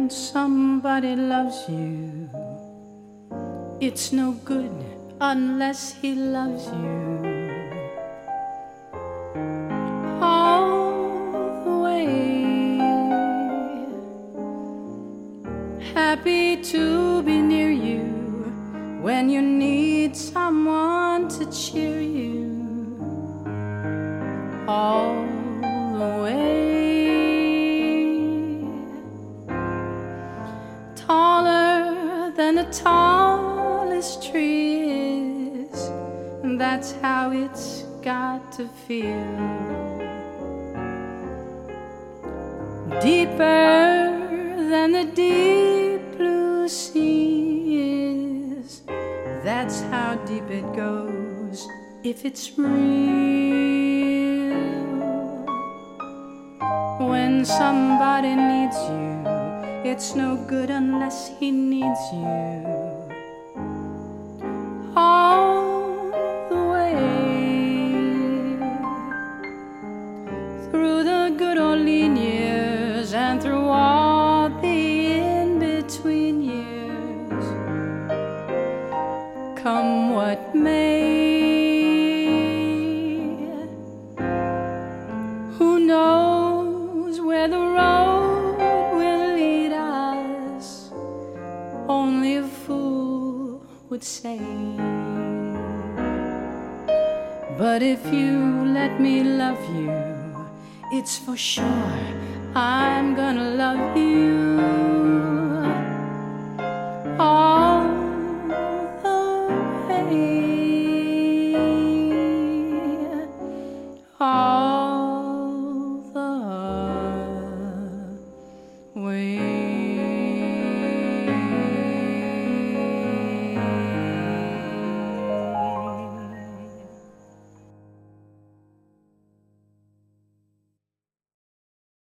When somebody loves you, it's no good unless he loves you all the way. Happy to be near you when you need someone to cheer you all the way. Taller than the tallest tree is, that's how it's got to feel. Deeper than the deep blue sea is, that's how deep it goes if it's real. When somebody needs you, it's no good unless he needs you all the way. Through the good or lean years and through all the in-between years, come what may, who knows where the road will lead us? Only a fool would say. But if you let me love you, it's for sure I'm gonna love you all the way, all